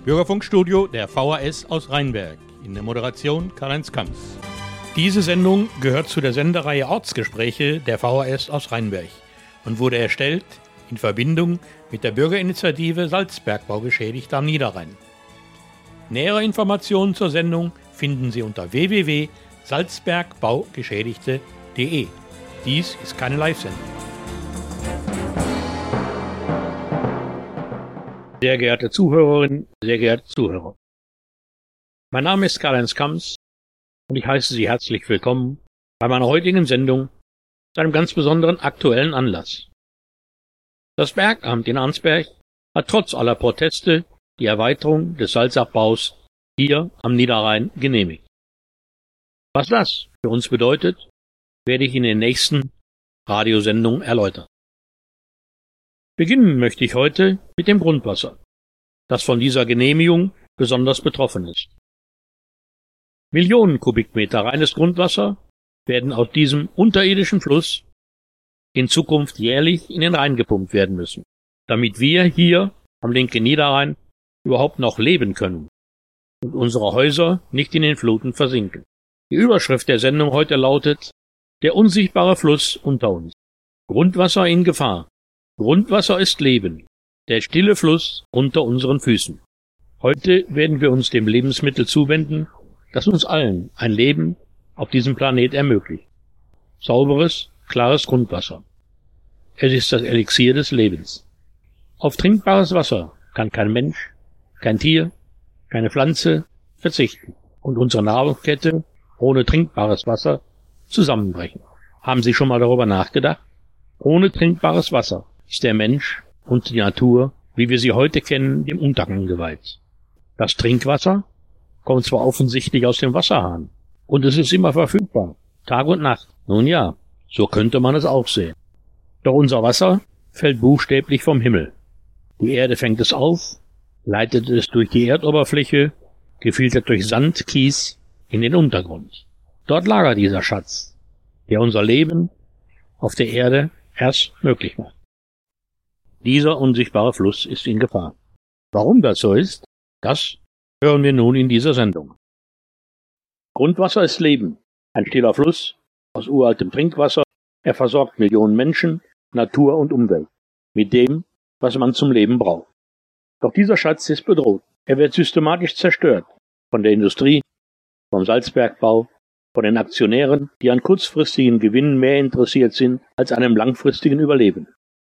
Bürgerfunkstudio der VHS aus Rheinberg. In der Moderation Karl-Heinz Kamps. Diese Sendung gehört zu der Sendereihe Ortsgespräche der VHS aus Rheinberg und wurde erstellt in Verbindung mit der Bürgerinitiative Salzbergbau Geschädigte am Niederrhein. Nähere Informationen zur Sendung finden Sie unter www.salzbergbaugeschädigte.de. Dies ist keine Live-Sendung. Sehr geehrte Zuhörerinnen, sehr geehrte Zuhörer. Mein Name ist Karl-Heinz Kamps und ich heiße Sie herzlich willkommen bei meiner heutigen Sendung zu einem ganz besonderen aktuellen Anlass. Das Bergamt in Arnsberg hat trotz aller Proteste die Erweiterung des Salzabbaus hier am Niederrhein genehmigt. Was das für uns bedeutet, werde ich in den nächsten Radiosendungen erläutern. Beginnen möchte ich heute mit dem Grundwasser, das von dieser Genehmigung besonders betroffen ist. Millionen Kubikmeter reines Grundwasser werden aus diesem unterirdischen Fluss in Zukunft jährlich in den Rhein gepumpt werden müssen, damit wir hier am linken Niederrhein überhaupt noch leben können und unsere Häuser nicht in den Fluten versinken. Die Überschrift der Sendung heute lautet: Der unsichtbare Fluss unter uns. Grundwasser in Gefahr. Grundwasser ist Leben, der stille Fluss unter unseren Füßen. Heute werden wir uns dem Lebensmittel zuwenden, das uns allen ein Leben auf diesem Planet ermöglicht. Sauberes, klares Grundwasser. Es ist das Elixier des Lebens. Auf trinkbares Wasser kann kein Mensch, kein Tier, keine Pflanze verzichten und unsere Nahrungskette ohne trinkbares Wasser zusammenbrechen. Haben Sie schon mal darüber nachgedacht? Ohne trinkbares Wasser ist der Mensch und die Natur, wie wir sie heute kennen, dem Untergang geweiht. Das Trinkwasser kommt zwar offensichtlich aus dem Wasserhahn und es ist immer verfügbar, Tag und Nacht. Nun ja, so könnte man es auch sehen. Doch unser Wasser fällt buchstäblich vom Himmel. Die Erde fängt es auf, leitet es durch die Erdoberfläche, gefiltert durch Sand, Kies, in den Untergrund. Dort lagert dieser Schatz, der unser Leben auf der Erde erst möglich macht. Dieser unsichtbare Fluss ist in Gefahr. Warum das so ist, das hören wir nun in dieser Sendung. Grundwasser ist Leben, ein stiller Fluss aus uraltem Trinkwasser. Er versorgt Millionen Menschen, Natur und Umwelt mit dem, was man zum Leben braucht. Doch dieser Schatz ist bedroht. Er wird systematisch zerstört von der Industrie, vom Salzbergbau, von den Aktionären, die an kurzfristigen Gewinnen mehr interessiert sind als an einem langfristigen Überleben.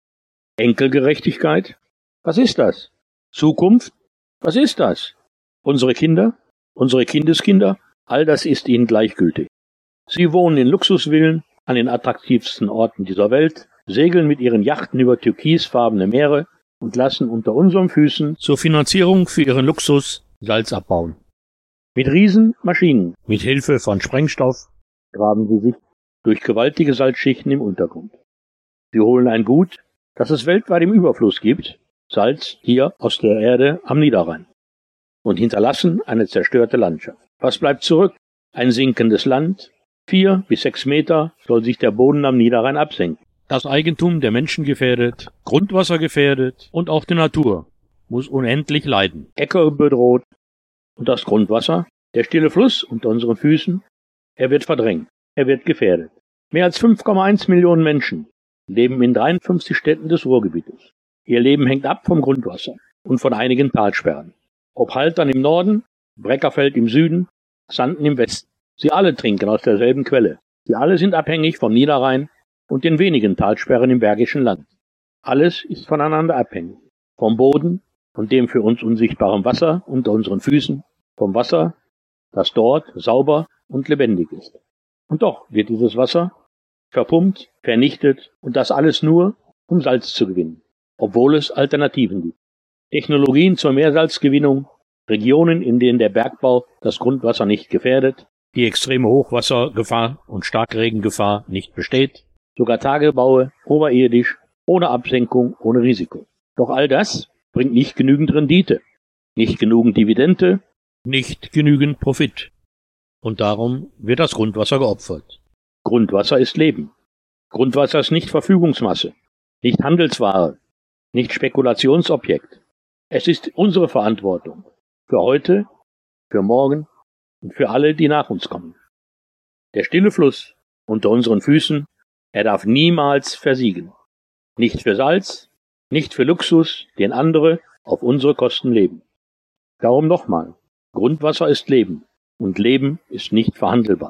Enkelgerechtigkeit? Was ist das? Zukunft? Was ist das? Unsere Kinder? Unsere Kindeskinder? All das ist ihnen gleichgültig. Sie wohnen in Luxusvillen an den attraktivsten Orten dieser Welt, segeln mit ihren Yachten über türkisfarbene Meere und lassen unter unseren Füßen zur Finanzierung für ihren Luxus Salz abbauen. Mit Riesenmaschinen, mit Hilfe von Sprengstoff, graben sie sich durch gewaltige Salzschichten im Untergrund. Sie holen ein Gut, das es weltweit im Überfluss gibt, Salz hier aus der Erde am Niederrhein, und hinterlassen eine zerstörte Landschaft. Was bleibt zurück? Ein sinkendes Land. 4 bis 6 Meter soll sich der Boden am Niederrhein absenken. Das Eigentum der Menschen gefährdet, Grundwasser gefährdet und auch die Natur muss unendlich leiden. Äcker bedroht und das Grundwasser, der stille Fluss unter unseren Füßen, er wird verdrängt, er wird gefährdet. Mehr als 5,1 Millionen Menschen leben in 53 Städten des Ruhrgebietes. Ihr Leben hängt ab vom Grundwasser und von einigen Talsperren. Ob Haltern im Norden, Breckerfeld im Süden, Xanten im Westen. Sie alle trinken aus derselben Quelle. Sie alle sind abhängig vom Niederrhein und den wenigen Talsperren im Bergischen Land. Alles ist voneinander abhängig. Vom Boden und dem für uns unsichtbaren Wasser unter unseren Füßen, vom Wasser, das dort sauber und lebendig ist. Und doch wird dieses Wasser verpumpt, vernichtet und das alles nur, um Salz zu gewinnen, obwohl es Alternativen gibt. Technologien zur Meersalzgewinnung, Regionen, in denen der Bergbau das Grundwasser nicht gefährdet, die extreme Hochwassergefahr und Starkregengefahr nicht besteht, sogar Tagebaue oberirdisch, ohne Absenkung, ohne Risiko. Doch all das bringt nicht genügend Rendite, nicht genügend Dividende, nicht genügend Profit. Und darum wird das Grundwasser geopfert. Grundwasser ist Leben. Grundwasser ist nicht Verfügungsmasse, nicht Handelsware, nicht Spekulationsobjekt. Es ist unsere Verantwortung, Für heute, für morgen und für alle, die nach uns kommen. Der stille Fluss unter unseren Füßen, er darf niemals versiegen. Nicht für Salz, nicht für Luxus, den andere auf unsere Kosten leben. Darum nochmal, Grundwasser ist Leben und Leben ist nicht verhandelbar.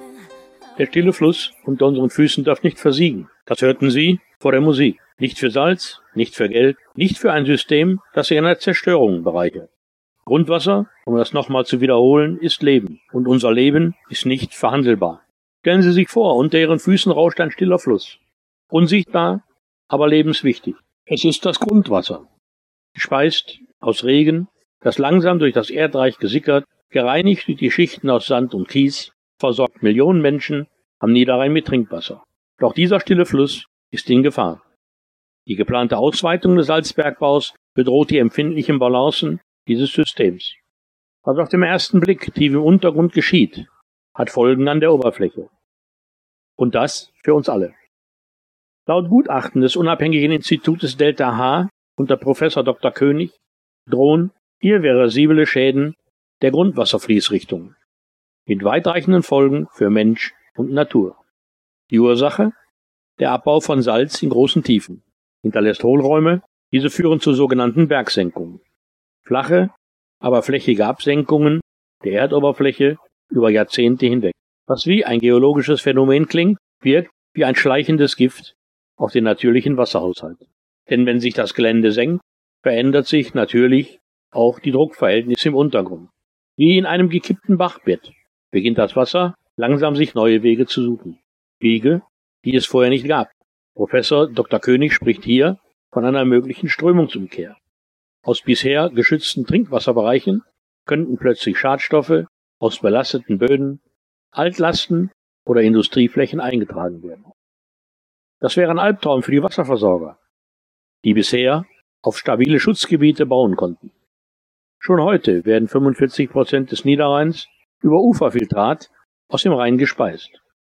Der stille Fluss unter unseren Füßen darf nicht versiegen. Das hörten Sie vor der Musik. Nicht für Salz, nicht für Geld, nicht für ein System, das sich an der Zerstörung bereichert. Grundwasser, um das nochmal zu wiederholen, ist Leben. Und unser Leben ist nicht verhandelbar. Stellen Sie sich vor, unter Ihren Füßen rauscht ein stiller Fluss. Unsichtbar, aber lebenswichtig. Es ist das Grundwasser. Gespeist aus Regen, das langsam durch das Erdreich gesickert, gereinigt durch die Schichten aus Sand und Kies, versorgt Millionen Menschen am Niederrhein mit Trinkwasser. Doch dieser stille Fluss ist in Gefahr. Die geplante Ausweitung des Salzbergbaus bedroht die empfindlichen Balancen dieses Systems. Was auf dem ersten Blick tief im Untergrund geschieht, hat Folgen an der Oberfläche. Und das für uns alle. Laut Gutachten des unabhängigen Institutes Delta H unter Professor Dr. König drohen irreversible Schäden der Grundwasserfließrichtung mit weitreichenden Folgen für Mensch und Natur. Die Ursache? Der Abbau von Salz in großen Tiefen hinterlässt Hohlräume, diese führen zu sogenannten Bergsenkungen. Flache, aber flächige Absenkungen der Erdoberfläche über Jahrzehnte hinweg. Was wie ein geologisches Phänomen klingt, wirkt wie ein schleichendes Gift auf den natürlichen Wasserhaushalt. Denn wenn sich das Gelände senkt, verändert sich natürlich auch die Druckverhältnisse im Untergrund. Wie in einem gekippten Bachbett beginnt das Wasser langsam sich neue Wege zu suchen. Wege, die es vorher nicht gab. Professor Dr. König spricht hier von einer möglichen Strömungsumkehr. Aus bisher geschützten Trinkwasserbereichen könnten plötzlich Schadstoffe aus belasteten Böden, Altlasten oder Industrieflächen eingetragen werden. Das wäre ein Albtraum für die Wasserversorger, die bisher auf stabile Schutzgebiete bauen konnten. Schon heute werden 45% des Niederrheins über Uferfiltrat aus dem Rhein gespeist.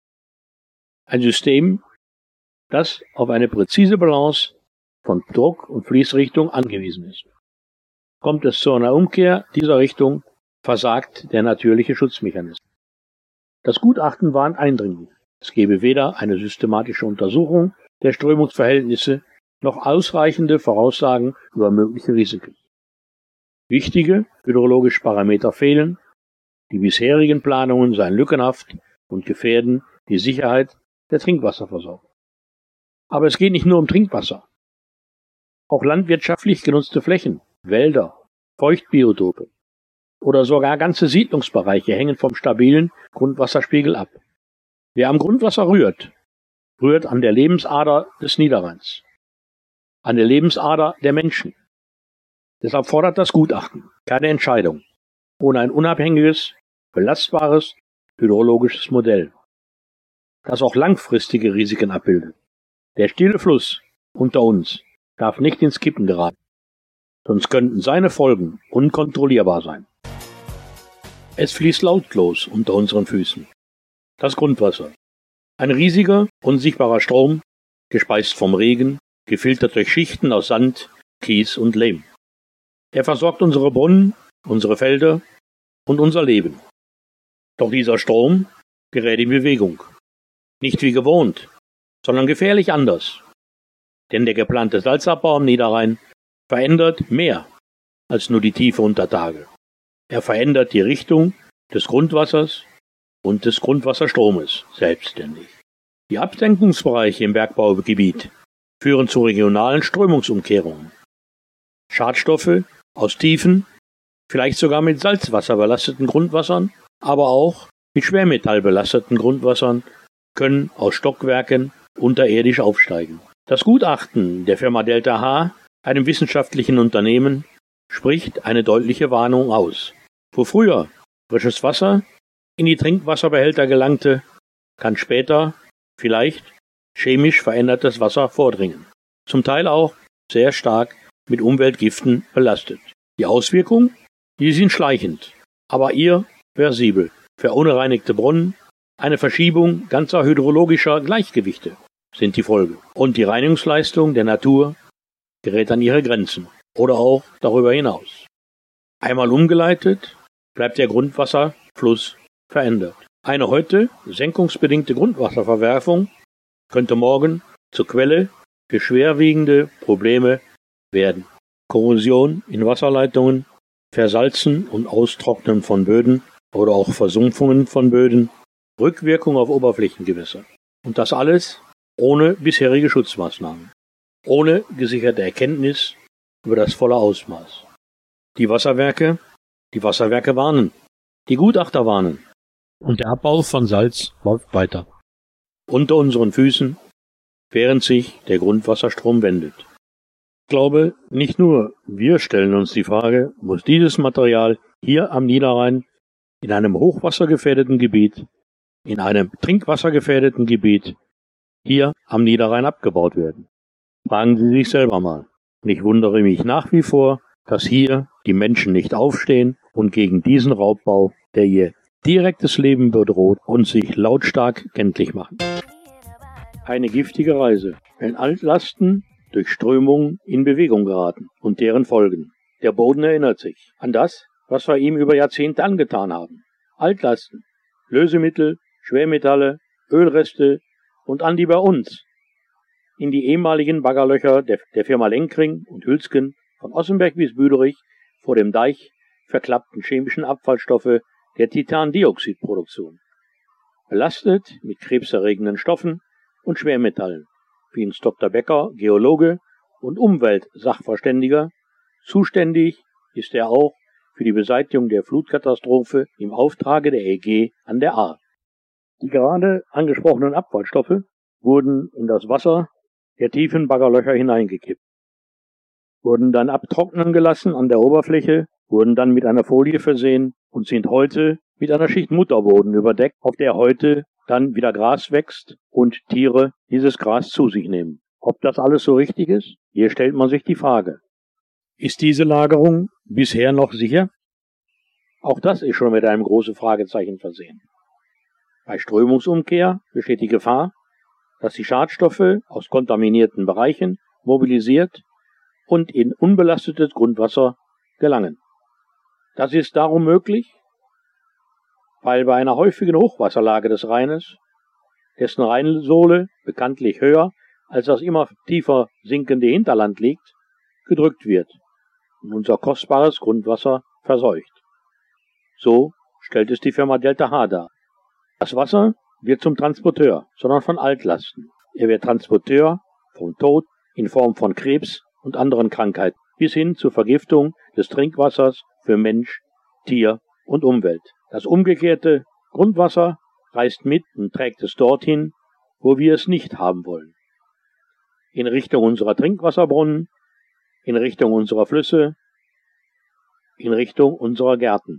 Ein System, das auf eine präzise Balance von Druck und Fließrichtung angewiesen ist. Kommt es zu einer Umkehr dieser Richtung, versagt der natürliche Schutzmechanismus. Das Gutachten warnt eindringlich. Es gebe weder eine systematische Untersuchung der Strömungsverhältnisse noch ausreichende Voraussagen über mögliche Risiken. Wichtige hydrologische Parameter fehlen, die bisherigen Planungen seien lückenhaft und gefährden die Sicherheit der Trinkwasserversorgung. Aber es geht nicht nur um Trinkwasser. Auch landwirtschaftlich genutzte Flächen, Wälder, Feuchtbiotope oder sogar ganze Siedlungsbereiche hängen vom stabilen Grundwasserspiegel ab. Wer am Grundwasser rührt, rührt an der Lebensader des Niederrheins, an der Lebensader der Menschen. Deshalb fordert das Gutachten keine Entscheidung ohne ein unabhängiges, belastbares hydrologisches Modell, das auch langfristige Risiken abbildet. Der stille Fluss unter uns darf nicht ins Kippen geraten, sonst könnten seine Folgen unkontrollierbar sein. Es fließt lautlos unter unseren Füßen. Das Grundwasser. Ein riesiger, unsichtbarer Strom, gespeist vom Regen, gefiltert durch Schichten aus Sand, Kies und Lehm. Er versorgt unsere Brunnen, unsere Felder und unser Leben. Doch dieser Strom gerät in Bewegung. Nicht wie gewohnt, sondern gefährlich anders. Denn der geplante Salzabbau am Niederrhein verändert mehr als nur die Tiefe unter Tage. Er verändert die Richtung des Grundwassers und des Grundwasserstromes selbstständig. Die Absenkungsbereiche im Bergbaugebiet führen zu regionalen Strömungsumkehrungen. Schadstoffe aus tiefen, vielleicht sogar mit Salzwasser belasteten Grundwassern, aber auch mit schwermetallbelasteten Grundwassern können aus Stockwerken unterirdisch aufsteigen. Das Gutachten der Firma Delta H, einem wissenschaftlichen Unternehmen, spricht eine deutliche Warnung aus. Wo früher frisches Wasser in die Trinkwasserbehälter gelangte, kann später vielleicht chemisch verändertes Wasser vordringen. Zum Teil auch sehr stark mit Umweltgiften belastet. Die Auswirkungen, die sind schleichend, aber irreversibel. Verunreinigte Brunnen, eine Verschiebung ganzer hydrologischer Gleichgewichte sind die Folge. Und die Reinigungsleistung der Natur gerät an ihre Grenzen oder auch darüber hinaus. Einmal umgeleitet, bleibt der Grundwasserfluss verändert. Eine heute senkungsbedingte Grundwasserverwerfung könnte morgen zur Quelle für schwerwiegende Probleme werden. Korrosion in Wasserleitungen, Versalzen und Austrocknen von Böden oder auch Versumpfungen von Böden, Rückwirkung auf Oberflächengewässer. Und das alles ohne bisherige Schutzmaßnahmen, ohne gesicherte Erkenntnis über das volle Ausmaß. Die Wasserwerke warnen, die Gutachter warnen und der Abbau von Salz läuft weiter. Unter unseren Füßen, während sich der Grundwasserstrom wendet. Ich glaube, nicht nur wir stellen uns die Frage, muss dieses Material hier am Niederrhein in einem hochwassergefährdeten Gebiet, in einem trinkwassergefährdeten Gebiet hier am Niederrhein abgebaut werden. Fragen Sie sich selber mal. Und ich wundere mich nach wie vor, dass hier die Menschen nicht aufstehen und gegen diesen Raubbau, der ihr direktes Leben bedroht, und sich lautstark kenntlich machen. Eine giftige Reise, wenn Altlasten durch Strömungen in Bewegung geraten und deren Folgen. Der Boden erinnert sich an das, was wir ihm über Jahrzehnte angetan haben. Altlasten, Lösemittel, Schwermetalle, Ölreste und an die bei uns in die ehemaligen Baggerlöcher der Firma Lenkring und Hülsken von Ossenberg bis Büderich vor dem Deich verklappten chemischen Abfallstoffe der Titandioxidproduktion. Belastet mit krebserregenden Stoffen und Schwermetallen, wie uns Dr. Becker, Geologe und Umweltsachverständiger, zuständig ist er auch für die Beseitigung der Flutkatastrophe im Auftrage der EG an der Ahr. Die gerade angesprochenen Abfallstoffe wurden in das Wasser der tiefen Baggerlöcher hineingekippt, wurden dann abtrocknen gelassen an der Oberfläche, wurden dann mit einer Folie versehen und sind heute mit einer Schicht Mutterboden überdeckt, auf der heute dann wieder Gras wächst und Tiere dieses Gras zu sich nehmen. Ob das alles so richtig ist? Hier stellt man sich die Frage. Ist diese Lagerung bisher noch sicher? Auch das ist schon mit einem großen Fragezeichen versehen. Bei Strömungsumkehr besteht die Gefahr, dass die Schadstoffe aus kontaminierten Bereichen mobilisiert und in unbelastetes Grundwasser gelangen. Das ist darum möglich, weil bei einer häufigen Hochwasserlage des Rheines, dessen Rheinsohle bekanntlich höher als das immer tiefer sinkende Hinterland liegt, gedrückt wird und unser kostbares Grundwasser verseucht. So stellt es die Firma Delta H dar. Das Wasser wird zum Transporteur, sondern von Altlasten. Er wird Transporteur vom Tod in Form von Krebs und anderen Krankheiten bis hin zur Vergiftung des Trinkwassers für Mensch, Tier und Umwelt. Das umgekehrte Grundwasser reist mit und trägt es dorthin, wo wir es nicht haben wollen. In Richtung unserer Trinkwasserbrunnen, in Richtung unserer Flüsse, in Richtung unserer Gärten.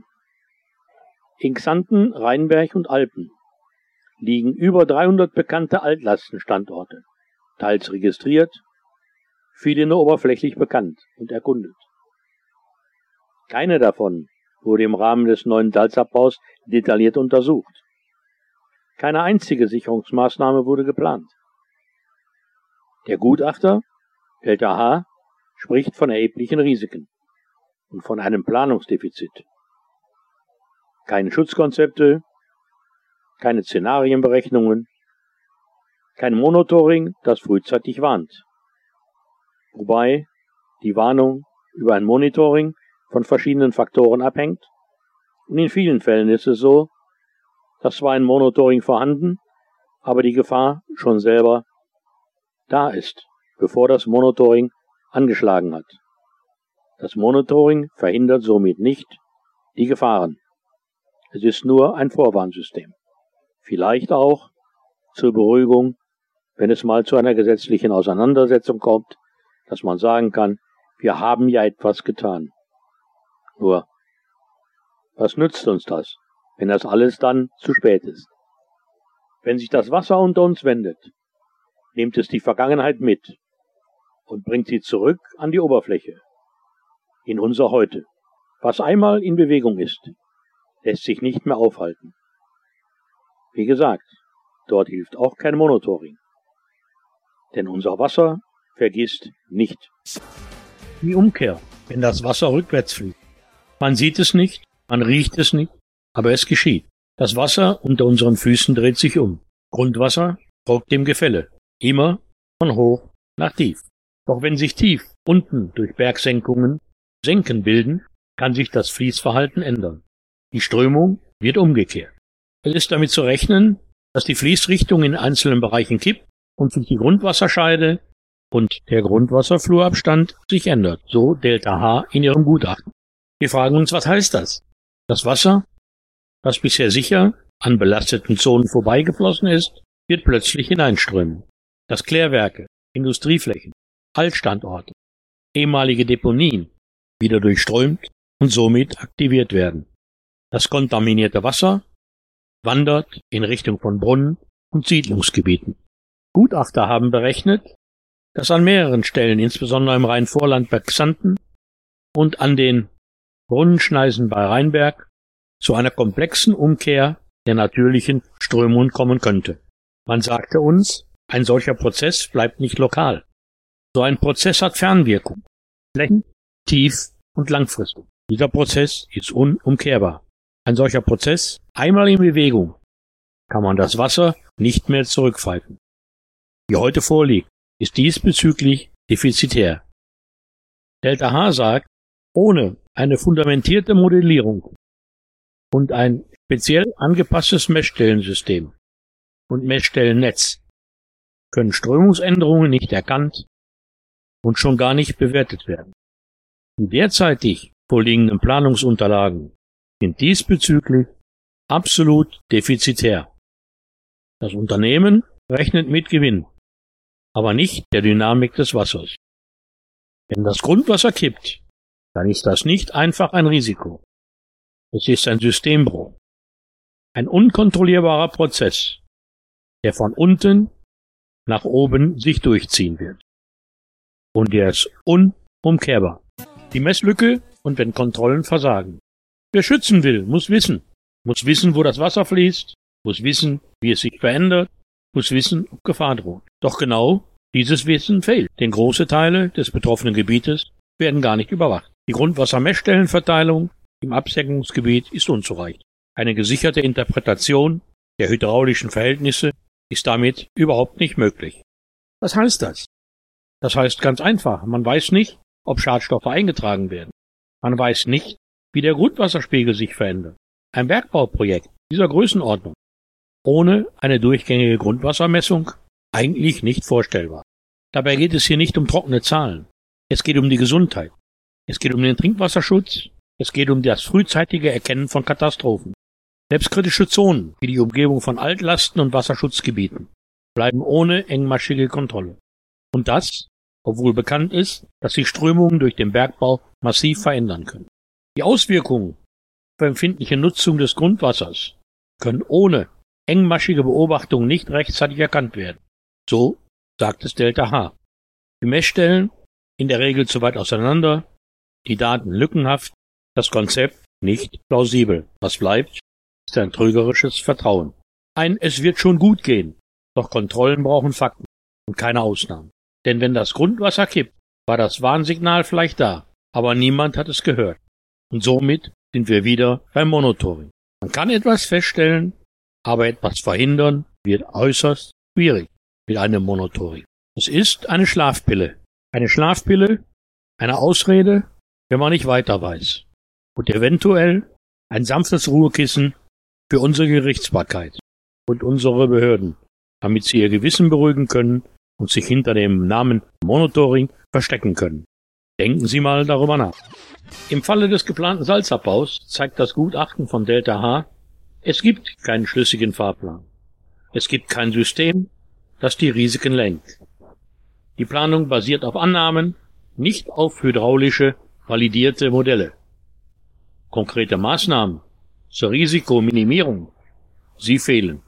In Xanten, Rheinberg und Alpen liegen über 300 bekannte Altlastenstandorte, teils registriert, viele nur oberflächlich bekannt und erkundet. Keine davon wurde im Rahmen des neuen Salzabbaus detailliert untersucht. Keine einzige Sicherungsmaßnahme wurde geplant. Der Gutachter, Delta H., spricht von erheblichen Risiken und von einem Planungsdefizit. Keine Schutzkonzepte, keine Szenarienberechnungen, kein Monitoring, das frühzeitig warnt. Wobei die Warnung über ein Monitoring von verschiedenen Faktoren abhängt. Und in vielen Fällen ist es so, dass zwar ein Monitoring vorhanden, aber die Gefahr schon selber da ist, bevor das Monitoring angeschlagen hat. Das Monitoring verhindert somit nicht die Gefahren. Es ist nur ein Vorwarnsystem. Vielleicht auch zur Beruhigung, wenn es mal zu einer gesetzlichen Auseinandersetzung kommt, dass man sagen kann, wir haben ja etwas getan. Nur, was nützt uns das, wenn das alles dann zu spät ist? Wenn sich das Wasser unter uns wendet, nimmt es die Vergangenheit mit und bringt sie zurück an die Oberfläche, in unser Heute. Was einmal in Bewegung ist, lässt sich nicht mehr aufhalten. Wie gesagt, dort hilft auch kein Monitoring. Denn unser Wasser vergisst nicht. Die Umkehr, wenn das Wasser rückwärts fließt. Man sieht es nicht, man riecht es nicht, aber es geschieht. Das Wasser unter unseren Füßen dreht sich um. Grundwasser folgt dem Gefälle, immer von hoch nach tief. Doch wenn sich tief unten durch Bergsenkungen Senken bilden, kann sich das Fließverhalten ändern. Die Strömung wird umgekehrt. Es ist damit zu rechnen, dass die Fließrichtung in einzelnen Bereichen kippt und sich die Grundwasserscheide und der Grundwasserflurabstand sich ändert, so Delta H in ihrem Gutachten. Wir fragen uns, was heißt das? Das Wasser, das bisher sicher an belasteten Zonen vorbeigeflossen ist, wird plötzlich hineinströmen. Dass Klärwerke, Industrieflächen, Altstandorte, ehemalige Deponien wieder durchströmt und somit aktiviert werden. Das kontaminierte Wasser wandert in Richtung von Brunnen und Siedlungsgebieten. Gutachter haben berechnet, dass an mehreren Stellen, insbesondere im Rhein-Vorland bei Xanten und an den Brunnenschneisen bei Rheinberg, zu einer komplexen Umkehr der natürlichen Strömungen kommen könnte. Man sagte uns, ein solcher Prozess bleibt nicht lokal. So ein Prozess hat Fernwirkung, flächen-, tief- und langfristig. Dieser Prozess ist unumkehrbar. Ein solcher Prozess, einmal in Bewegung, kann man das Wasser nicht mehr zurückpfeifen. Wie heute vorliegt, ist diesbezüglich defizitär. Delta H sagt, ohne eine fundamentierte Modellierung und ein speziell angepasstes Messstellensystem und Messstellennetz können Strömungsänderungen nicht erkannt und schon gar nicht bewertet werden. Die derzeitig vorliegenden Planungsunterlagen sind diesbezüglich absolut defizitär. Das Unternehmen rechnet mit Gewinn, aber nicht der Dynamik des Wassers. Wenn das Grundwasser kippt, dann ist das nicht einfach ein Risiko. Es ist ein Systembruch, ein unkontrollierbarer Prozess, der von unten nach oben sich durchziehen wird. Und der ist unumkehrbar. Die Messlücke und wenn Kontrollen versagen. Wer schützen will, muss wissen, wo das Wasser fließt, muss wissen, wie es sich verändert, muss wissen, ob Gefahr droht. Doch genau dieses Wissen fehlt, denn große Teile des betroffenen Gebietes werden gar nicht überwacht. Die Grundwassermessstellenverteilung im Absenkungsgebiet ist unzureichend. Eine gesicherte Interpretation der hydraulischen Verhältnisse ist damit überhaupt nicht möglich. Was heißt das? Das heißt ganz einfach, man weiß nicht, ob Schadstoffe eingetragen werden. Man weiß nicht, wie der Grundwasserspiegel sich verändert. Ein Bergbauprojekt dieser Größenordnung ohne eine durchgängige Grundwassermessung eigentlich nicht vorstellbar. Dabei geht es hier nicht um trockene Zahlen. Es geht um die Gesundheit. Es geht um den Trinkwasserschutz. Es geht um das frühzeitige Erkennen von Katastrophen. Selbstkritische Zonen wie die Umgebung von Altlasten und Wasserschutzgebieten bleiben ohne engmaschige Kontrolle. Und das, obwohl bekannt ist, dass sich Strömungen durch den Bergbau massiv verändern können. Die Auswirkungen für empfindliche Nutzung des Grundwassers können ohne engmaschige Beobachtung nicht rechtzeitig erkannt werden. So sagt es Delta H. Die Messstellen in der Regel zu weit auseinander, die Daten lückenhaft, das Konzept nicht plausibel. Was bleibt, ist ein trügerisches Vertrauen. Es wird schon gut gehen, doch Kontrollen brauchen Fakten und keine Ausnahmen. Denn wenn das Grundwasser kippt, war das Warnsignal vielleicht da, aber niemand hat es gehört. Und somit sind wir wieder beim Monitoring. Man kann etwas feststellen, aber etwas verhindern wird äußerst schwierig mit einem Monitoring. Es ist eine Schlafpille. Eine Schlafpille, eine Ausrede, wenn man nicht weiter weiß. Und eventuell ein sanftes Ruhekissen für unsere Gerichtsbarkeit und unsere Behörden, damit sie ihr Gewissen beruhigen können und sich hinter dem Namen Monitoring verstecken können. Denken Sie mal darüber nach. Im Falle des geplanten Salzabbaus zeigt das Gutachten von Delta H, es gibt keinen schlüssigen Fahrplan. Es gibt kein System, das die Risiken lenkt. Die Planung basiert auf Annahmen, nicht auf hydraulische, validierte Modelle. Konkrete Maßnahmen zur Risikominimierung, sie fehlen.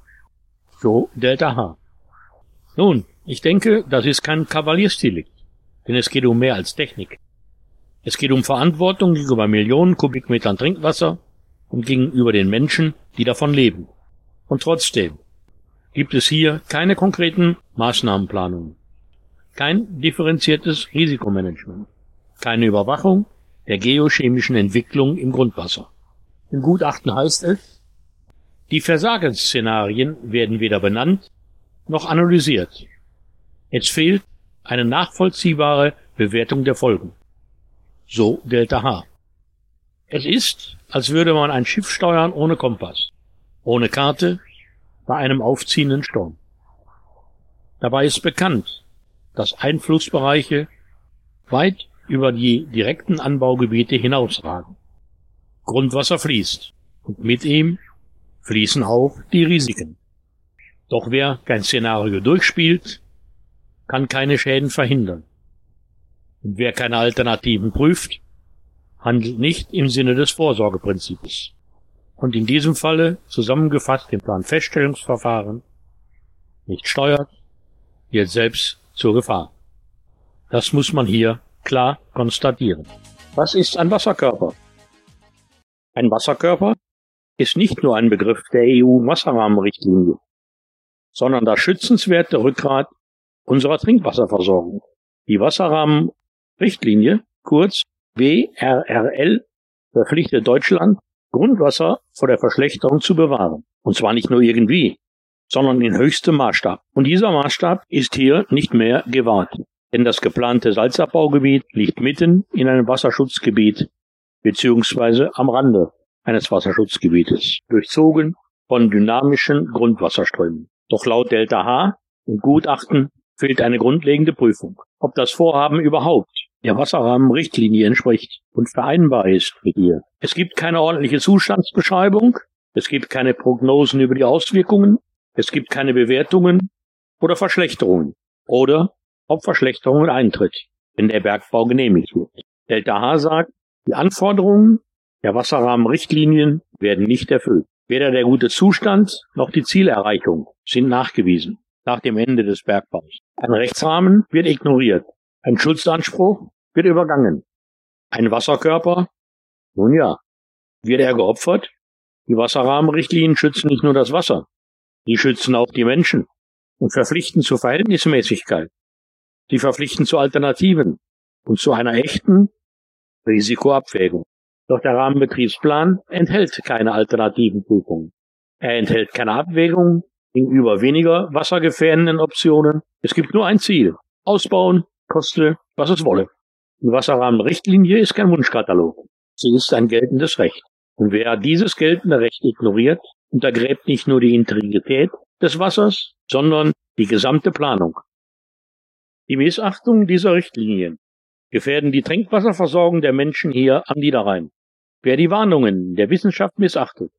So Delta H. Nun, ich denke, das ist kein Kavaliersdelikt, denn es geht um mehr als Technik. Es geht um Verantwortung gegenüber Millionen Kubikmetern Trinkwasser und gegenüber den Menschen, die davon leben. Und trotzdem gibt es hier keine konkreten Maßnahmenplanungen, kein differenziertes Risikomanagement, keine Überwachung der geochemischen Entwicklung im Grundwasser. Im Gutachten heißt es, die Versagensszenarien werden weder benannt noch analysiert. Es fehlt eine nachvollziehbare Bewertung der Folgen. So Delta H. Es ist, als würde man ein Schiff steuern ohne Kompass, ohne Karte, bei einem aufziehenden Sturm. Dabei ist bekannt, dass Einflussbereiche weit über die direkten Anbaugebiete hinausragen. Grundwasser fließt und mit ihm fließen auch die Risiken. Doch wer kein Szenario durchspielt, kann keine Schäden verhindern. Und wer keine Alternativen prüft, handelt nicht im Sinne des Vorsorgeprinzips. Und in diesem Falle, zusammengefasst im Planfeststellungsverfahren, nicht steuert, wird selbst zur Gefahr. Das muss man hier klar konstatieren. Was ist ein Wasserkörper? Ein Wasserkörper ist nicht nur ein Begriff der EU-Wasserrahmenrichtlinie, sondern das schützenswerte Rückgrat unserer Trinkwasserversorgung. Die Wasserrahmenrichtlinie, kurz WRRL, verpflichtet Deutschland, Grundwasser vor der Verschlechterung zu bewahren. Und zwar nicht nur irgendwie, sondern in höchstem Maßstab. Und dieser Maßstab ist hier nicht mehr gewahrt. Denn das geplante Salzabbaugebiet liegt mitten in einem Wasserschutzgebiet beziehungsweise am Rande eines Wasserschutzgebietes, durchzogen von dynamischen Grundwasserströmen. Doch laut Delta H im Gutachten fehlt eine grundlegende Prüfung, ob das Vorhaben überhaupt der Wasserrahmenrichtlinie entspricht und vereinbar ist mit ihr. Es gibt keine ordentliche Zustandsbeschreibung, es gibt keine Prognosen über die Auswirkungen, es gibt keine Bewertungen oder Verschlechterungen oder ob Verschlechterungen eintritt, wenn der Bergbau genehmigt wird. Delta H sagt, die Anforderungen der Wasserrahmenrichtlinien werden nicht erfüllt. Weder der gute Zustand noch die Zielerreichung sind nachgewiesen nach dem Ende des Bergbaus. Ein Rechtsrahmen wird ignoriert. Ein Schutzanspruch wird übergangen. Ein Wasserkörper, nun ja, wird er geopfert? Die Wasserrahmenrichtlinien schützen nicht nur das Wasser, die schützen auch die Menschen und verpflichten zur Verhältnismäßigkeit. Sie verpflichten zu Alternativen und zu einer echten Risikoabwägung. Doch der Rahmenbetriebsplan enthält keine alternativen Prüfungen. Er enthält keine Abwägung gegenüber weniger wassergefährdenden Optionen. Es gibt nur ein Ziel: Ausbauen, koste, was es wolle. Die Wasserrahmenrichtlinie ist kein Wunschkatalog. Sie ist ein geltendes Recht. Und wer dieses geltende Recht ignoriert, untergräbt nicht nur die Integrität des Wassers, sondern die gesamte Planung. Die Missachtung dieser Richtlinien gefährden die Trinkwasserversorgung der Menschen hier am Niederrhein. Wer die Warnungen der Wissenschaft missachtet,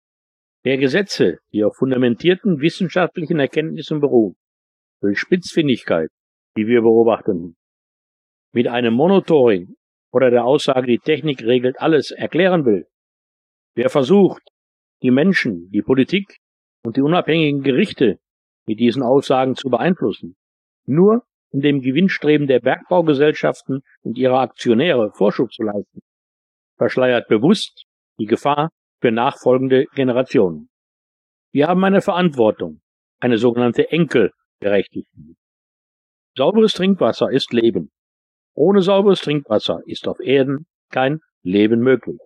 wer Gesetze, die auf fundamentierten wissenschaftlichen Erkenntnissen beruhen, durch Spitzfindigkeit, die wir beobachten, mit einem Monitoring oder der Aussage, die Technik regelt alles, erklären will, wer versucht, die Menschen, die Politik und die unabhängigen Gerichte mit diesen Aussagen zu beeinflussen, nur um dem Gewinnstreben der Bergbaugesellschaften und ihrer Aktionäre Vorschub zu leisten, verschleiert bewusst die Gefahr für nachfolgende Generationen. Wir haben eine Verantwortung, eine sogenannte Enkelgerechtigkeit. Sauberes Trinkwasser ist Leben. Ohne sauberes Trinkwasser ist auf Erden kein Leben möglich.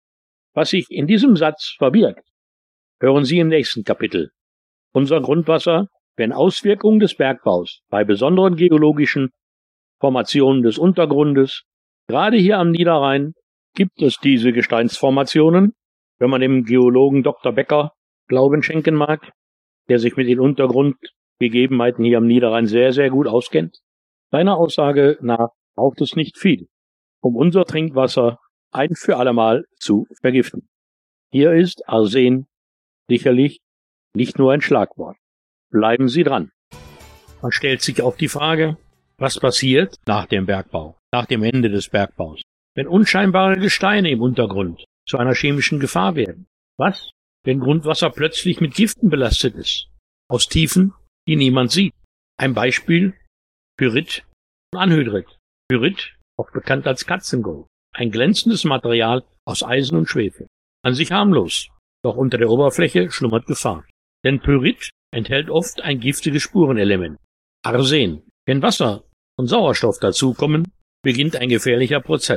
Was sich in diesem Satz verbirgt, hören Sie im nächsten Kapitel. Unser Grundwasser, wenn Auswirkungen des Bergbaus bei besonderen geologischen Formationen des Untergrundes, gerade hier am Niederrhein, gibt es diese Gesteinsformationen, wenn man dem Geologen Dr. Becker Glauben schenken mag, der sich mit den Untergrundgegebenheiten hier am Niederrhein sehr, sehr gut auskennt. Seiner Aussage nach braucht es nicht viel, um unser Trinkwasser ein für allemal zu vergiften. Hier ist Arsen sicherlich nicht nur ein Schlagwort. Bleiben Sie dran. Man stellt sich auch die Frage, was passiert nach dem Bergbau, nach dem Ende des Bergbaus, wenn unscheinbare Gesteine im Untergrund zu einer chemischen Gefahr werden? Was, wenn Grundwasser plötzlich mit Giften belastet ist, aus Tiefen, die niemand sieht? Ein Beispiel: Pyrit und Anhydrit. Pyrit, auch bekannt als Katzengold, ein glänzendes Material aus Eisen und Schwefel. An sich harmlos, doch unter der Oberfläche schlummert Gefahr. Denn Pyrit enthält oft ein giftiges Spurenelement, Arsen. Wenn Wasser und Sauerstoff dazukommen, beginnt ein gefährlicher Prozess.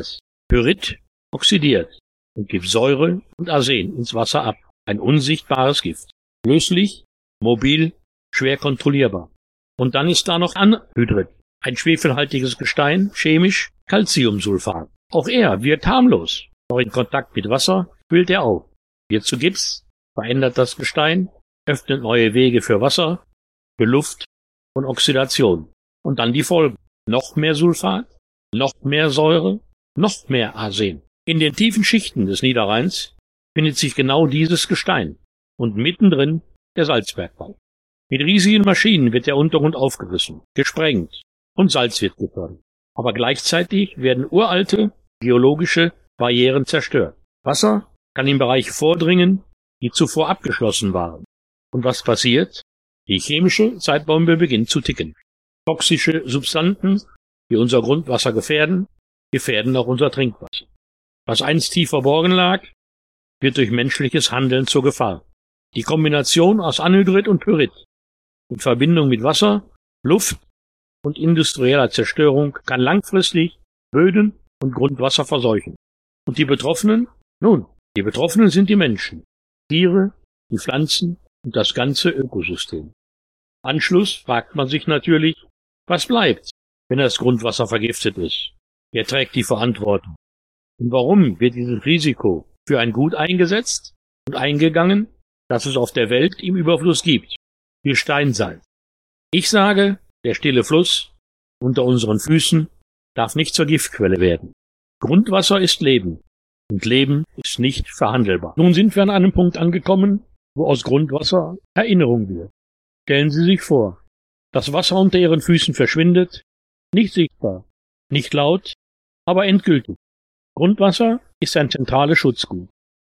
Pyrit oxidiert und gibt Säure und Arsen ins Wasser ab. Ein unsichtbares Gift. Löslich, mobil, schwer kontrollierbar. Und dann ist da noch Anhydrit, ein schwefelhaltiges Gestein, chemisch Calciumsulfat. Auch er wirkt harmlos, doch in Kontakt mit Wasser quillt er auf. Wird zu Gips, verändert das Gestein, öffnet neue Wege für Wasser, für Luft und Oxidation. Und dann die Folgen. Noch mehr Sulfat, noch mehr Säure, noch mehr Arsen. In den tiefen Schichten des Niederrheins findet sich genau dieses Gestein und mittendrin der Salzbergbau. Mit riesigen Maschinen wird der Untergrund aufgerissen, gesprengt und Salz wird gefördert. Aber gleichzeitig werden uralte geologische Barrieren zerstört. Wasser kann in Bereiche vordringen, die zuvor abgeschlossen waren. Und was passiert? Die chemische Zeitbombe beginnt zu ticken. Toxische Substanzen, die unser Grundwasser gefährden auch unser Trinkwasser. Was einst tief verborgen lag, wird durch menschliches Handeln zur Gefahr. Die Kombination aus Anhydrit und Pyrit in Verbindung mit Wasser, Luft und industrieller Zerstörung kann langfristig Böden und Grundwasser verseuchen. Und die Betroffenen? Nun, die Betroffenen sind die Menschen, Tiere, die Pflanzen und das ganze Ökosystem. Anschluss fragt man sich natürlich, was bleibt, wenn das Grundwasser vergiftet ist? Wer trägt die Verantwortung? Und warum wird dieses Risiko für ein Gut eingesetzt und eingegangen, das es auf der Welt im Überfluss gibt? Wie Steinsalz. Ich sage, der stille Fluss unter unseren Füßen darf nicht zur Giftquelle werden. Grundwasser ist Leben und Leben ist nicht verhandelbar. Nun sind wir an einem Punkt angekommen, wo aus Grundwasser Erinnerung wird. Stellen Sie sich vor, das Wasser unter Ihren Füßen verschwindet, nicht sichtbar, nicht laut, aber endgültig. Grundwasser ist ein zentrales Schutzgut.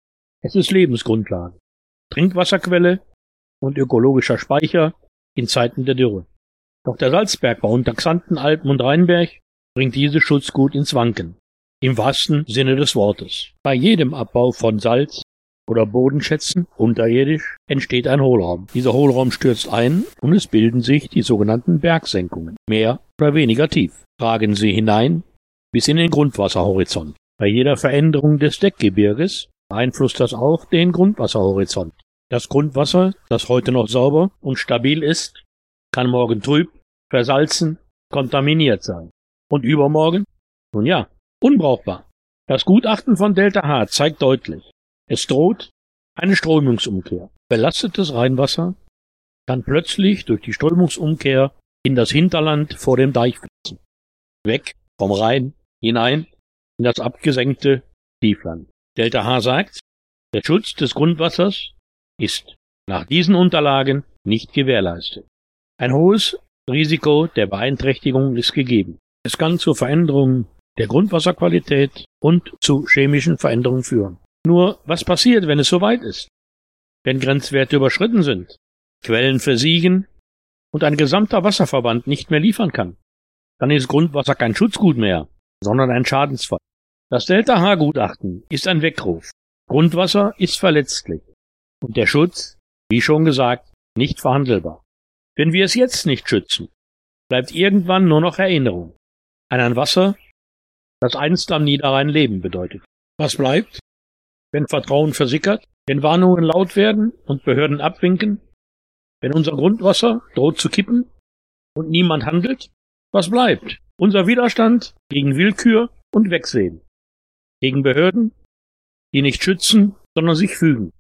Es ist Lebensgrundlage, Trinkwasserquelle und ökologischer Speicher in Zeiten der Dürre. Doch der Salzbergbau unter Xanten, Alpen und Rheinberg bringt dieses Schutzgut ins Wanken, im wahrsten Sinne des Wortes. Bei jedem Abbau von Salz oder Bodenschätzen unterirdisch entsteht ein Hohlraum. Dieser Hohlraum stürzt ein und es bilden sich die sogenannten Bergsenkungen, mehr oder weniger tief. Tragen sie hinein bis in den Grundwasserhorizont. Bei jeder Veränderung des Deckgebirges beeinflusst das auch den Grundwasserhorizont. Das Grundwasser, das heute noch sauber und stabil ist, kann morgen trüb, versalzen, kontaminiert sein. Und übermorgen? Nun ja, unbrauchbar. Das Gutachten von Delta H zeigt deutlich, es droht eine Strömungsumkehr. Belastetes Rheinwasser kann plötzlich durch die Strömungsumkehr in das Hinterland vor dem Deich fließen. Weg vom Rhein, hinein in das abgesenkte Tiefland. Delta H sagt, der Schutz des Grundwassers ist nach diesen Unterlagen nicht gewährleistet. Ein hohes Risiko der Beeinträchtigung ist gegeben. Es kann zur Veränderung der Grundwasserqualität und zu chemischen Veränderungen führen. Nur, was passiert, wenn es soweit ist? Wenn Grenzwerte überschritten sind, Quellen versiegen und ein gesamter Wasserverband nicht mehr liefern kann, dann ist Grundwasser kein Schutzgut mehr, sondern ein Schadensfall. Das Delta-H-Gutachten ist ein Weckruf. Grundwasser ist verletzlich und der Schutz, wie schon gesagt, nicht verhandelbar. Wenn wir es jetzt nicht schützen, bleibt irgendwann nur noch Erinnerung an ein Wasser, das einst am Niederrhein Leben bedeutet. Was bleibt, wenn Vertrauen versickert, wenn Warnungen laut werden und Behörden abwinken, wenn unser Grundwasser droht zu kippen und niemand handelt? Was bleibt? Unser Widerstand gegen Willkür und Wegsehen, gegen Behörden, die nicht schützen, sondern sich fügen,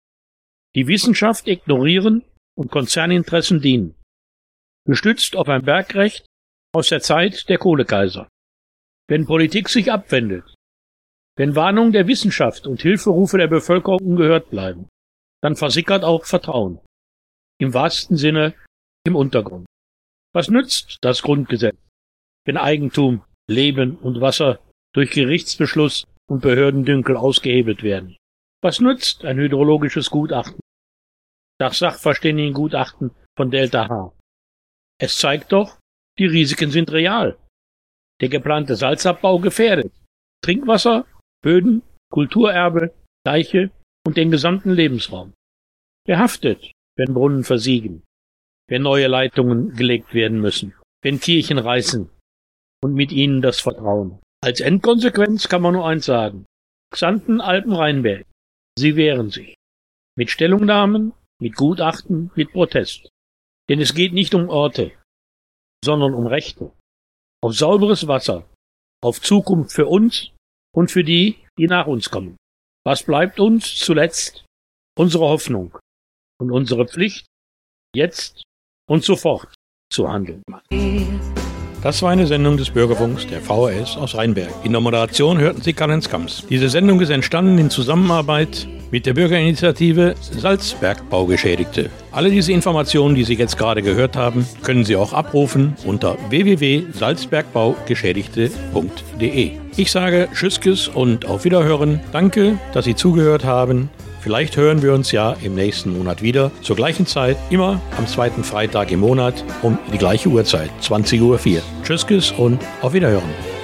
die Wissenschaft ignorieren und Konzerninteressen dienen, gestützt auf ein Bergrecht aus der Zeit der Kohlekaiser. Wenn Politik sich abwendet, wenn Warnungen der Wissenschaft und Hilferufe der Bevölkerung ungehört bleiben, dann versickert auch Vertrauen, im wahrsten Sinne im Untergrund. Was nützt das Grundgesetz, wenn Eigentum, Leben und Wasser durch Gerichtsbeschluss und Behördendünkel ausgehebelt werden? Was nützt ein hydrologisches Gutachten, das Sachverständigengutachten von Delta H? Es zeigt doch, die Risiken sind real. Der geplante Salzabbau gefährdet Trinkwasser, Böden, Kulturerbe, Deiche und den gesamten Lebensraum. Wer haftet, wenn Brunnen versiegen, wenn neue Leitungen gelegt werden müssen, wenn Kirchen reißen und mit ihnen das Vertrauen? Als Endkonsequenz kann man nur eins sagen. Xanten, Alpen, Rheinberg. Sie wehren sich. Mit Stellungnahmen, mit Gutachten, mit Protest. Denn es geht nicht um Orte, sondern um Rechte. Auf sauberes Wasser. Auf Zukunft für uns und für die, die nach uns kommen. Was bleibt uns zuletzt? Unsere Hoffnung und unsere Pflicht, jetzt und sofort zu handeln. Das war eine Sendung des Bürgerfunks der VHS aus Rheinberg. In der Moderation hörten Sie Karl-Heinz Kamps. Diese Sendung ist entstanden in Zusammenarbeit mit der Bürgerinitiative Salzbergbaugeschädigte. Alle diese Informationen, die Sie jetzt gerade gehört haben, können Sie auch abrufen unter www.salzbergbaugeschädigte.de. Ich sage Tschüsskes und auf Wiederhören. Danke, dass Sie zugehört haben. Vielleicht hören wir uns ja im nächsten Monat wieder, zur gleichen Zeit, immer am zweiten Freitag im Monat um die gleiche Uhrzeit, 20:04 Uhr. Tschüsskes und auf Wiederhören.